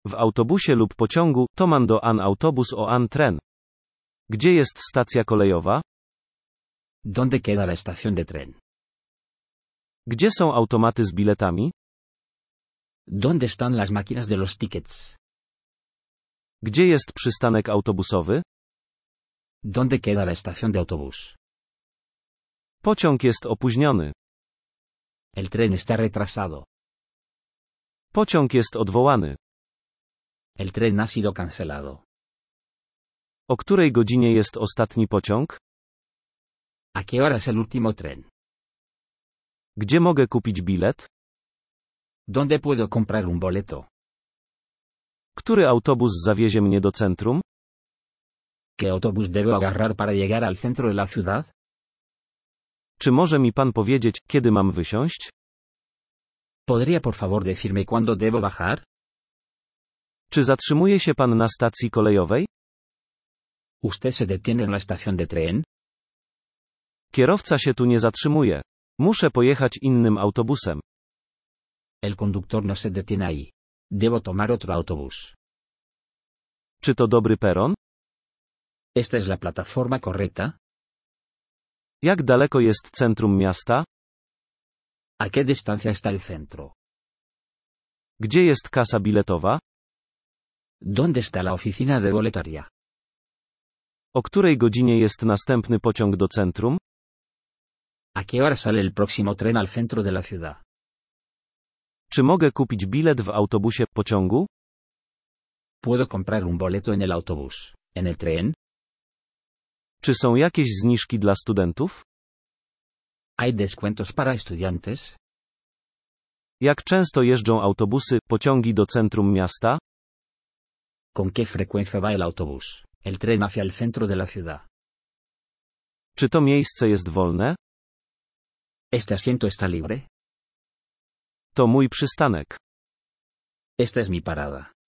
W autobusie lub pociągu, toman do an autobus o an tren. Gdzie jest stacja kolejowa? ¿Dónde queda la estación de tren? Gdzie są automaty z biletami? ¿Dónde están las máquinas de los tickets? Gdzie jest przystanek autobusowy? ¿Dónde queda la estación de autobús? Pociąg jest opóźniony. El tren está retrasado. Pociąg jest odwołany. El tren ha sido cancelado. O której godzinie jest ostatni pociąg? ¿A qué hora es el último tren? Gdzie mogę kupić bilet? ¿Dónde puedo comprar un boleto? Który autobus zawiezie mnie do centrum? ¿Qué autobús debo agarrar para llegar al centro de la ciudad? Czy może mi pan powiedzieć, kiedy mam wysiąść? ¿Podría por favor decirme cuándo debo bajar? Czy zatrzymuje się pan na stacji kolejowej? ¿Usted se detiene en la estación de tren? Kierowca się tu nie zatrzymuje. Muszę pojechać innym autobusem. El conductor no se detiene ahí. Debo tomar otro autobús. Czy to dobry peron? ¿Esta es la plataforma correcta? Jak daleko jest centrum miasta? ¿A qué distancia está el centro? Gdzie jest kasa biletowa? ¿Dónde está la oficina de boletaria? O której godzinie jest następny pociąg do centrum? ¿A qué hora sale el próximo tren al centro de la ciudad? Czy mogę kupić bilet w autobusie, pociągu? ¿Puedo comprar un boleto en el autobús, en el tren? Czy są jakieś zniżki dla studentów? ¿Hay descuentos para estudiantes? Jak często jeżdżą autobusy, pociągi do centrum miasta? ¿Con qué frecuencia va el autobús, el tren hacia el centro de la ciudad? Czy to miejsce jest wolne? ¿Este asiento está libre? To mój przystanek. Esta es mi parada.